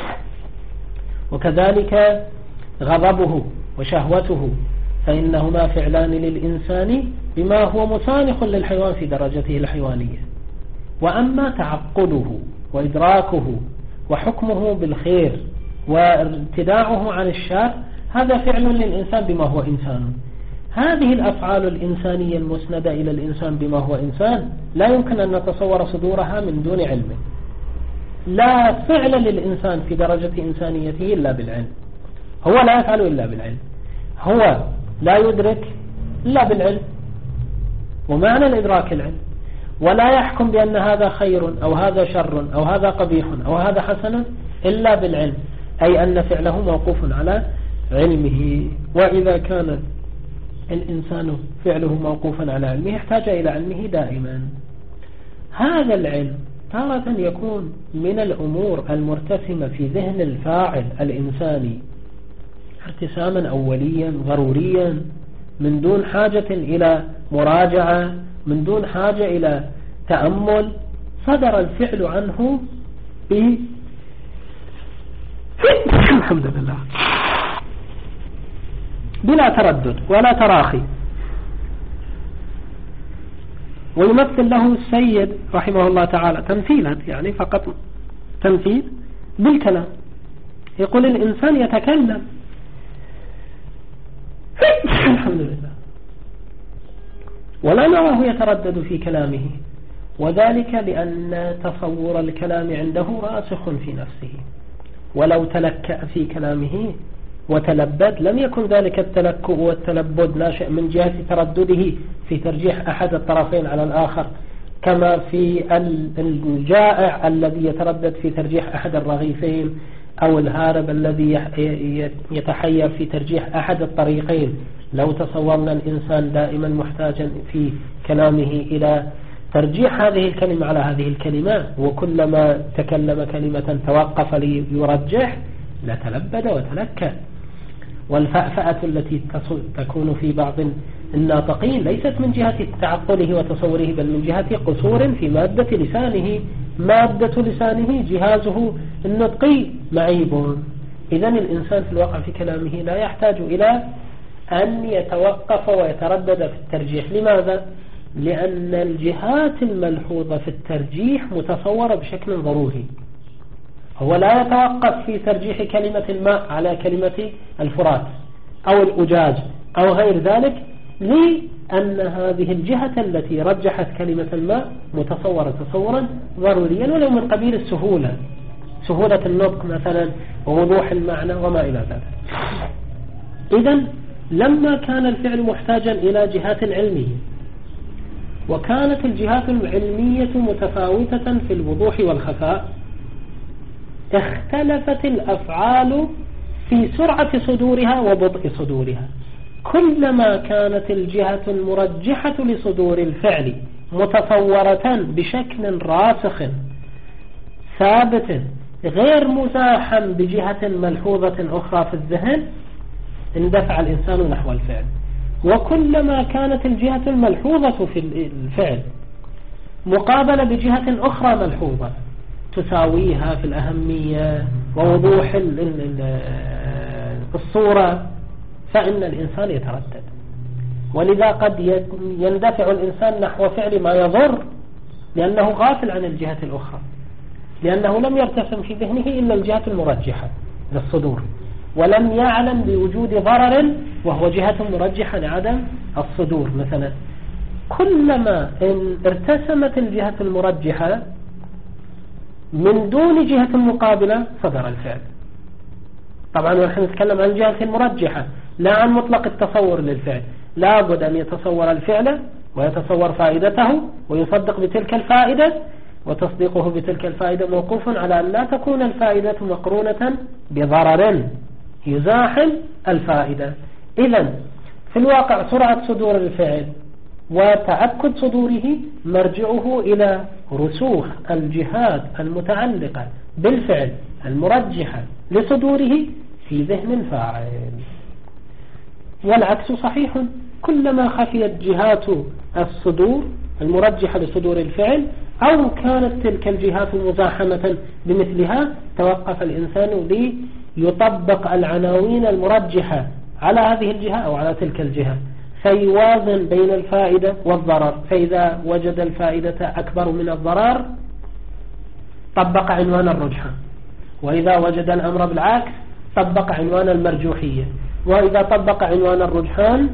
وكذلك غضبه وشهوته، فإنهما فعلان للإنسان بما هو مسانح للحيوان في درجته الحيوانية. وأما تعقله وإدراكه وحكمه بالخير وارتداعه عن الشر، هذا فعل للإنسان بما هو إنسان. هذه الأفعال الإنسانية المسندة إلى الإنسان بما هو إنسان لا يمكن أن نتصور صدورها من دون علم. لا فعل للإنسان في درجة إنسانيته إلا بالعلم، هو لا يفعل إلا بالعلم، هو لا يدرك إلا بالعلم، ومعنى الإدراك العلم، ولا يحكم بأن هذا خير أو هذا شر أو هذا قبيح أو هذا حسن إلا بالعلم، أي أن فعله موقوف على علمه. وإذا كان الإنسان فعله موقوفا على علمه يحتاج إلى علمه دائما. هذا العلم تارة يكون من الأمور المرتسمة في ذهن الفاعل الإنساني ارتساما أوليا ضروريا، من دون حاجة إلى مراجعة، من دون حاجة إلى تأمل، صدر الفعل عنه ب الحمد لله بلا تردد ولا تراخي. ويمثل له السيد رحمه الله تعالى تمثيلا، يعني فقط تمثيل بالكلام، يقول الإنسان يتكلم الحمد لله ولا نراه يتردد في كلامه، وذلك لأن تصور الكلام عنده راسخ في نفسه، ولو تلكأ في كلامه وتلبد لم يكن ذلك التلكؤ والتلبد ناشئ من جهة تردده في ترجيح أحد الطرفين على الآخر، كما في الجائع الذي يتردد في ترجيح أحد الرغيفين، أو الهارب الذي يتحير في ترجيح أحد الطريقين. لو تصورنا الإنسان دائما محتاجا في كلامه إلى ترجيح هذه الكلمة على هذه الكلمة، وكلما تكلم كلمة توقف ليرجح لتلبد وتلكى. والفأفأة التي تكون في بعض الناطقين ليست من جهة تعقله وتصوره، بل من جهة قصور في مادة لسانه. مادة لسانه جهازه النطقي معيب. إذن الإنسان في الواقع في كلامه لا يحتاج إلى أن يتوقف ويتردد في الترجيح. لماذا؟ لأن الجهات الملحوظة في الترجيح متصورة بشكل ضروري. هو لا يتوقف في ترجيح كلمة الماء على كلمة الفرات أو الأجاج أو غير ذلك، لأن هذه الجهة التي رجحت كلمة الماء متصورة تصورا ضروريا، ولو من قبيل السهولة، سهولة النطق مثلا ووضوح المعنى وما إلى ذلك. إذن لما كان الفعل محتاجا إلى جهات علمية، وكانت الجهات العلمية متفاوتة في الوضوح والخفاء، اختلفت الأفعال في سرعة صدورها وبطء صدورها. كلما كانت الجهة المرجحة لصدور الفعل متصورة بشكل راسخ ثابت غير مزاحم بجهة ملحوظة أخرى في الذهن، اندفع الإنسان نحو الفعل. وكلما كانت الجهة الملحوظة في الفعل مقابلة بجهة أخرى ملحوظة تساويها في الأهمية ووضوح الصورة، فإن الإنسان يتردد. ولذا قد يندفع الإنسان نحو فعل ما يضر لأنه غافل عن الجهة الأخرى، لأنه لم يرتسم في ذهنه إلا الجهة المرجحة للصدور، ولم يعلم بوجود ضرر وهو جهة مرجحة لعدم الصدور. مثلا كلما إن ارتسمت الجهة المرجحة من دون جهة مقابلة صدر الفعل. طبعا ونحن نتكلم عن الجهة المرجحة لا عن مطلق التصور للفعل. لا بد أن يتصور الفعل ويتصور فائدته ويصدق بتلك الفائدة، وتصديقه بتلك الفائدة موقوف على أن لا تكون الفائدة مقرونة بضرر يزاحم الفائدة. إذن في الواقع سرعة صدور الفعل وتأكد صدوره مرجعه إلى رسوخ الجهات المتعلقة بالفعل المرجحة لصدوره في ذهن الفاعل. والعكس صحيح، كلما خفيت جهات الصدور المرجحة لصدور الفعل أو كانت تلك الجهات مزاحمة بمثلها، توقف الإنسان ليطبق العناوين المرجحة على هذه الجهة أو على تلك الجهة، فيوازن بين الفائدة والضرر. فإذا وجد الفائدة أكبر من الضرر طبق عنوان الرجحة، وإذا وجد الأمر بالعكس طبق عنوان المرجوحية، وإذا طبق عنوان الرجحان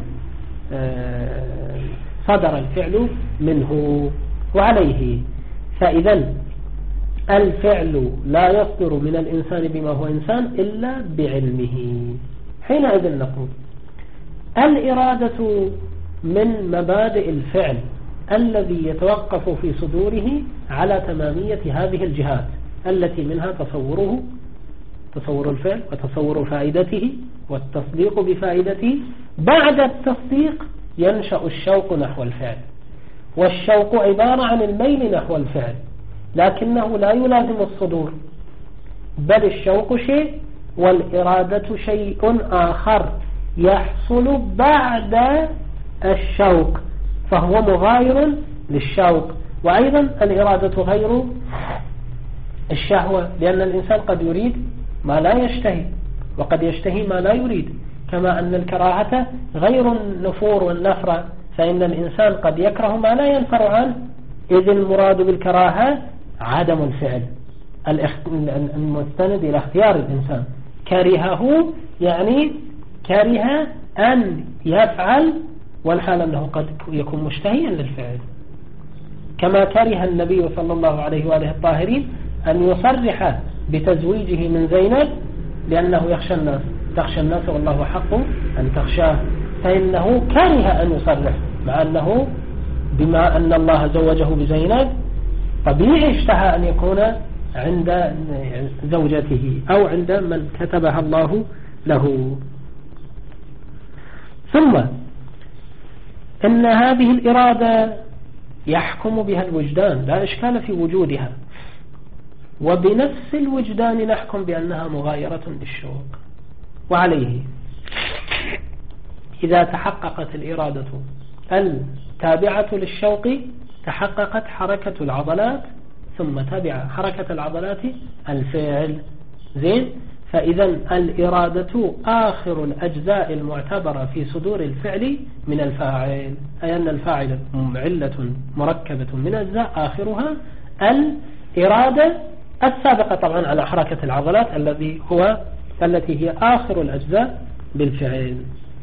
صدر الفعل منه وعليه. فإذا الفعل لا يصدر من الإنسان بما هو إنسان إلا بعلمه. حينئذ نقول الإرادة من مبادئ الفعل الذي يتوقف في صدوره على تمامية هذه الجهات التي منها تصوره، تصور الفعل وتصور فائدته والتصديق بفائدته. بعد التصديق ينشأ الشوق نحو الفعل، والشوق عبارة عن الميل نحو الفعل، لكنه لا يلازم الصدور، بل الشوق شيء والإرادة شيء آخر يحصل بعد الشوق، فهو مغاير للشوق. وأيضا الإرادة غير الشهوة، لأن الإنسان قد يريد ما لا يشتهي وقد يشتهي ما لا يريد، كما أن الكراهة غير النفور والنفرة، فإن الإنسان قد يكره ما لا ينفر عنه، إذ المراد بالكراهة عدم الفعل المستند إلى اختيار الإنسان. كرهه يعني كره أن يفعل والحال أنه قد يكون مشتهيا للفعل، كما كره النبي صلى الله عليه وآله الطاهرين أن يصرح بتزويجه من زينب لأنه يخشى الناس، تخشى الناس والله حق أن تخشاه، فإنه كره أن يصرح مع أنه بما أن الله زوجه بزينب طبيعي اشتهى أن يكون عند زوجته أو عند من كتبها الله له. ثم إن هذه الإرادة يحكم بها الوجدان، لا إشكال في وجودها، وبنفس الوجدان نحكم بأنها مغايرة للشوق. وعليه إذا تحققت الإرادة التابعة للشوق تحققت حركة العضلات، ثم تبع حركة العضلات الفعل. زين. فإذا الإرادة آخر الأجزاء المعتبرة في صدور الفعل من الفاعل، أي أن الفاعل علة مركبة من أجزاء آخرها الإرادة السابقة طبعا على حركة العضلات الذي هو التي هي آخر الأجزاء بالفعل.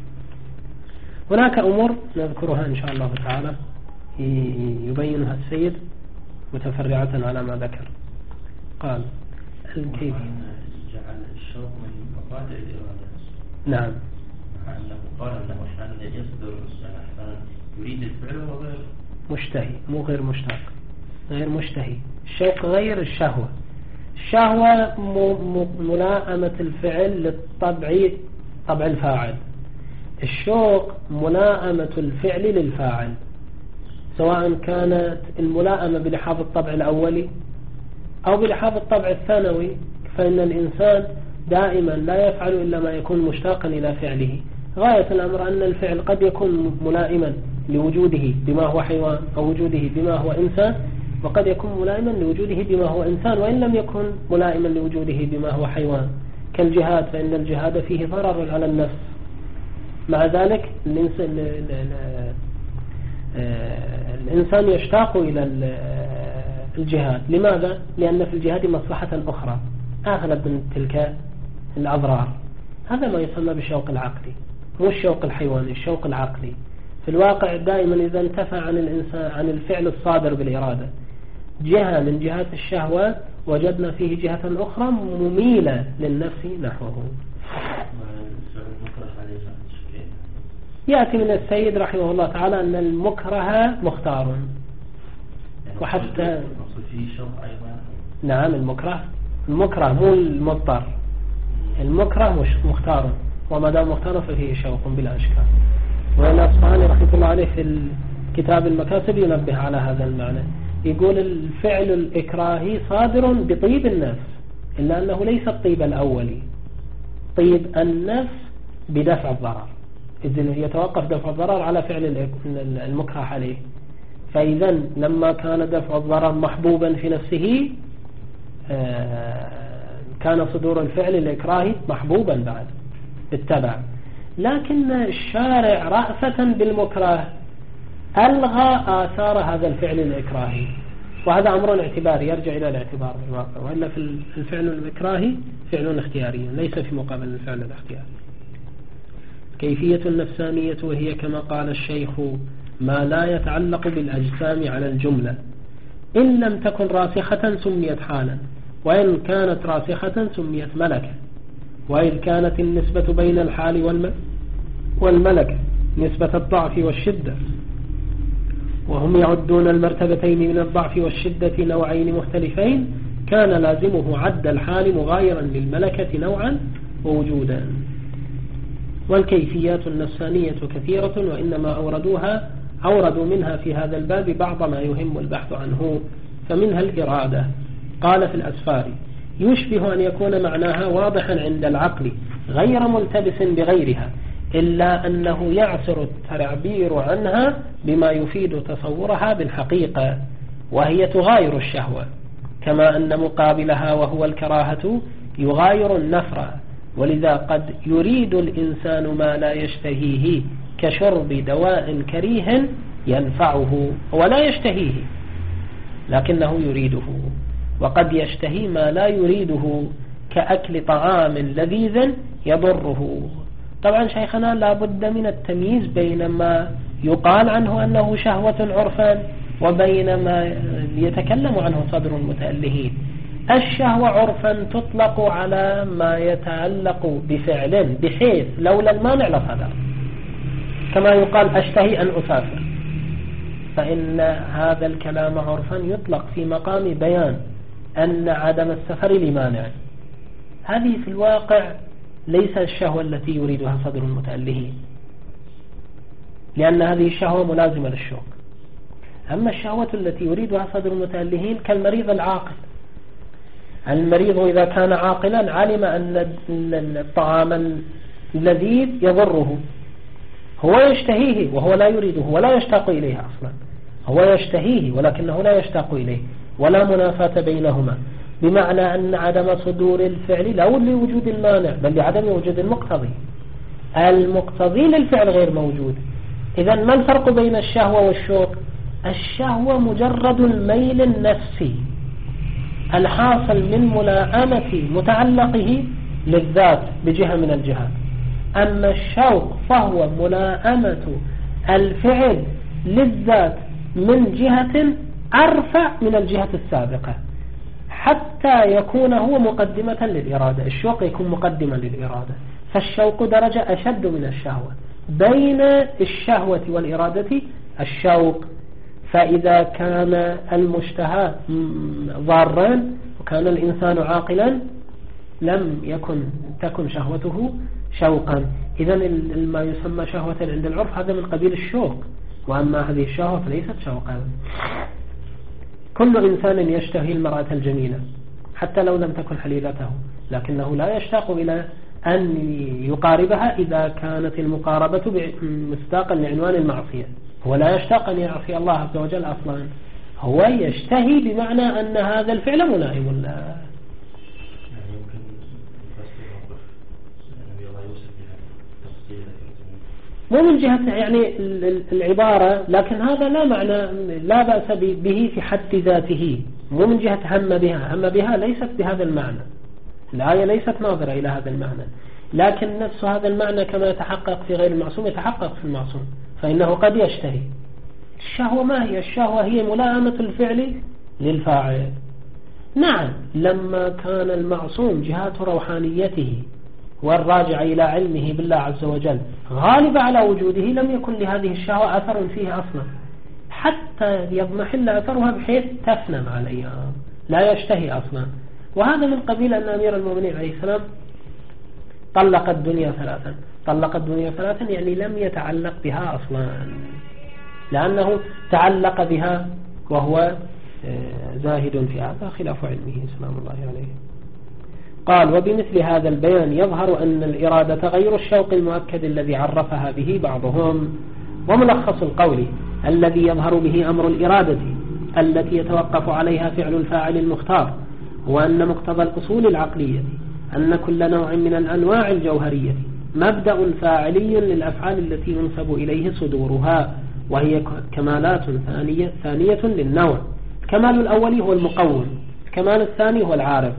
هناك أمور نذكرها إن شاء الله تعالى يبينها السيد متفرعة على ما ذكر. قال كيف جعل الشوق من مقاطع الإرادة. نعم. مع أنه قال أنه عشان يصدر عشان يريد الفعل وهو غير مشتهي، مو غير مشتاق، غير مشتهي. الشوق غير الشهوة. الشهوة ملائمة الفعل للطبع، طبع الفاعل. الشوق ملائمة الفعل للفاعل، سواء كانت الملائمة بلحاظ الطبع الأولي أو بلحاظ الطبع الثانوي. فإن الإنسان دائما لا يفعل إلا ما يكون مشتاقا إلى فعله. غاية الأمر أن الفعل قد يكون ملائما لوجوده بما هو حيوان أو وجوده بما هو إنسان، وقد يكون ملائما لوجوده بما هو إنسان وإن لم يكن ملائما لوجوده بما هو حيوان. كالجهاد، فإن الجهاد فيه ضرر على النفس، مع ذلك الإنسان يشتاق إلى الجهاد. لماذا؟ لأن في الجهاد مصلحة أخرى أغلب من تلك الأضرار. هذا ما يسمى بالشوق العقلي، مو الشوق الحيواني، الشوق العقلي. في الواقع دائما إذا انتفى عن الإنسان عن الفعل الصادر بالإرادة جهة من جهات الشهوة وجدنا فيه جهة أخرى مميلة للنفس نحوه. يأتي من السيد رحمه الله تعالى أن المكره مختار، وحتى نعم المكره المكره مو المضطر، المكره مش مختار، وما دام مختار ففيه شوق بلا إشكال. وإن أصفهاني رحمه الله عليه في الكتاب المكاسب ينبه على هذا المعنى، يقول الفعل الإكراهي صادر بطيب النفس، إلا أنه ليس الطيب الأولي. طيب النفس بدفع الضرر، إذن يتوقف دفع الضرر على فعل المكره عليه. فإذا لما كان دفع الضرر محبوبا في نفسه كان صدور الفعل الإكراهي محبوبا بعد بالتبع. لكن الشارع رأفة بالمكره ألغى آثار هذا الفعل الإكراهي، وهذا أمر اعتباري يرجع إلى الاعتبار بالواقع، وإلا في الفعل الإكراهي فعل اختياري ليس في مقابل الفعل الاختياري. كيفية النفسانية وهي كما قال الشيخ ما لا يتعلق بالأجسام على الجملة، إن لم تكن راسخة سميت حالا، وإن كانت راسخة سميت ملكة. وإذ كانت النسبة بين الحال والملكة نسبة الضعف والشدة، وهم يعدون المرتبتين من الضعف والشدة نوعين مختلفين، كان لازمه عد الحال مغايرا للملكة نوعا ووجودا. والكيفيات النفسانية كثيرة، وإنما أوردوها أوردوا منها في هذا الباب بعض ما يهم البحث عنه، فمنها الإرادة. قال في الأسفار يشبه أن يكون معناها واضحا عند العقل غير ملتبس بغيرها، إلا أنه يعسر التعبير عنها بما يفيد تصورها بالحقيقة، وهي تغاير الشهوة، كما أن مقابلها وهو الكراهة يغاير النفر. ولذا قد يريد الإنسان ما لا يشتهيه كشرب دواء كريه ينفعه ولا يشتهيه لكنه يريده، وقد يشتهي ما لا يريده كأكل طعام لذيذ يضره. طبعا شيخنا لا بد من التمييز بين ما يقال عنه أنه شهوة عرفا وبين ما يتكلم عنه صدر المتألهين. الشهوة عرفا تطلق على ما يتعلق بفعل، بحيث لولا المانع لصدر، كما يقال أشتهي أن أسافر، فإن هذا الكلام عرفا يطلق في مقام بيان أن عدم السفر لمانع. هذه في الواقع ليس الشهوة التي يريدها صدر المتألهين، لأن هذه الشهوة ملازمة للشوق. أما الشهوة التي يريدها صدر المتألهين كالمريض العاقل. المريض إذا كان عاقلا علم أن الطعام اللذيذ يضره، هو يشتهيه وهو لا يريده ولا يشتاق إليه أصلا، هو يشتهيه ولكنه لا يشتاق إليه، ولا منافاة بينهما، بمعنى أن عدم صدور الفعل لا لوجود المانع بل لعدم وجود المقتضي. المقتضي للفعل غير موجود. إذن ما الفرق بين الشهوة والشوق؟ الشهوة مجرد الميل النفسي الحاصل من ملائمة متعلقه للذات بجهة من الجهات. أما الشوق فهو ملائمة الفعل للذات من جهة أرفع من الجهة السابقة حتى يكون هو مقدمة للإرادة. الشوق يكون مقدما للإرادة، فالشوق درجة أشد من الشهوة. بين الشهوة والإرادة الشوق، فإذا كان المشتهى ضارا وكان الإنسان عاقلا لم يكن تكن شهوته شوقا. إذن ما يسمى شهوة عند العرف هذا من قبيل الشوق، وأما هذه الشهوة فليست شوقا. كل إنسان يشتهي المرأة الجميلة حتى لو لم تكن حليلته، لكنه لا يشتاق إلى أن يقاربها إذا كانت المقاربة مصداقا لعنوان المعصية. هو لا يشتاق أن يعصي الله عز وجل أصلا، هو يشتهي بمعنى أن هذا الفعل ملائم له. مو من جهة يعني العبارة، لكن هذا لا معنى لا بأس به في حد ذاته، مو من جهة هم بها. هم بها ليست بهذا المعنى، الآية ليست ناظرة إلى هذا المعنى، لكن نفس هذا المعنى كما يتحقق في غير المعصوم يتحقق في المعصوم، فإنه قد يشتهي. الشهوة ما هي؟ الشهوة هي ملائمة الفعل للفاعل. نعم، لما كان المعصوم جهات روحانيته والراجع إلى علمه بالله عز وجل غالب على وجوده لم يكن لهذه الشهوة أثر فيه أصلا، حتى يضمحل أثرها بحيث تفنى مع الأيام، لا يشتهي أصلا. وهذا من قبيل أن أمير المؤمنين عليه السلام طلق الدنيا ثلاثا. طلق الدنيا ثلاثا يعني لم يتعلق بها أصلا، لأنه تعلق بها وهو زاهد في هذا خلاف علمه سلام الله عليه. قال: وبمثل هذا البيان يظهر أن الإرادة غير الشوق المؤكد الذي عرفها به بعضهم. وملخص القول الذي يظهر به أمر الإرادة التي يتوقف عليها فعل الفاعل المختار هو أن مقتضى الأصول العقلية أن كل نوع من الأنواع الجوهرية مبدأ فاعلي للأفعال التي ينسب إليه صدورها، وهي كمالات ثانية, ثانية للنوع. الكمال الأول هو المقوم، الكمال الثاني هو العارض.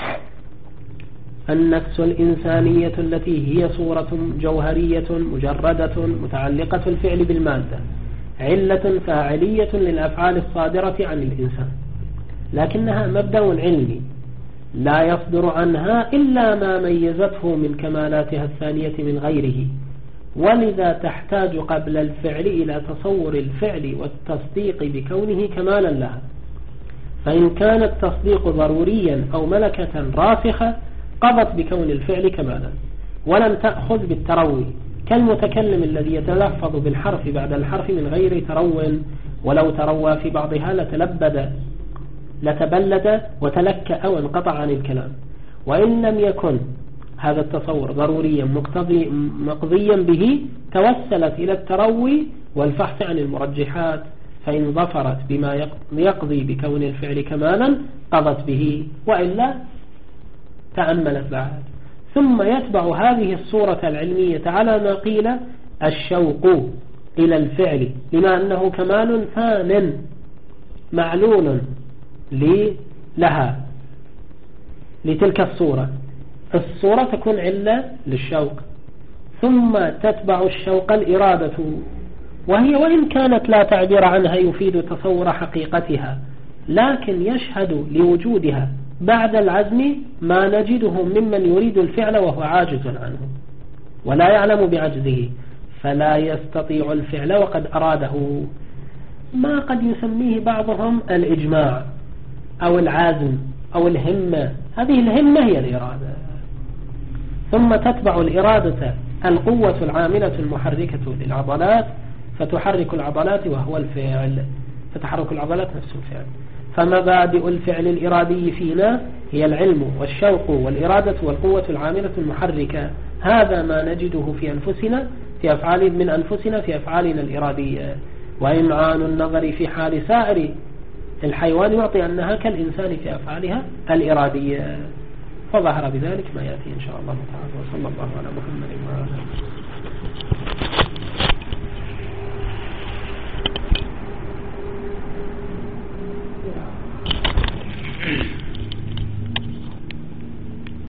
النفس الإنسانية التي هي صورة جوهرية مجردة متعلقة الفعل بالمادة علة فاعلية للأفعال الصادرة عن الإنسان، لكنها مبدأ علمي لا يصدر عنها إلا ما ميزته من كمالاتها الثانية من غيره، ولذا تحتاج قبل الفعل إلى تصور الفعل والتصديق بكونه كمالا لها. فإن كان التصديق ضروريا أو ملكة راسخة قضت بكون الفعل كمالا، ولم تأخذ بالتروي كالمتكلم الذي يتلفظ بالحرف بعد الحرف من غير ترو، ولو تروى في بعضها لتلبد لتبلد وتلكأ وانقطع عن الكلام. وإن لم يكن هذا التصور ضروريا مقتضي مقضيا به توسلت إلى التروي والفحص عن المرجحات، فإن ظفرت بما يقضي بكون الفعل كمالا قضت به، وإلا تأملت بعد. ثم يتبع هذه الصورة العلمية على ما قيل الشوق إلى الفعل، لما أنه كمال ثان معلول لها لتلك الصورة. الصورة تكون علة للشوق، ثم تتبع الشوق الإرادة، وهي وإن كانت لا تعبير عنها يفيد تصور حقيقتها، لكن يشهد لوجودها بعد العزم ما نجده ممن يريد الفعل وهو عاجز عنه ولا يعلم بعجزه، فلا يستطيع الفعل وقد أراده. ما قد يسميه بعضهم الإجماع أو العزم أو الهمة. هذه الهمة هي الإرادة، ثم تتبع الإرادة القوة العاملة المحركة للعضلات فتحرك العضلات وهو الفعل، فتحرك العضلات نفس الفعل. فمبادئ الفعل الإرادي فينا هي العلم والشوق والإرادة والقوة العاملة المحركة. هذا ما نجده في أنفسنا في أفعال من أنفسنا في أفعالنا الإرادية. وإمعان النظر في حال سائر الحيوان يعطي أنها كالإنسان في أفعالها الإرادية. فظهر بذلك ما يأتي إن شاء الله تعالى. وصلى الله على محمد وعلى آله.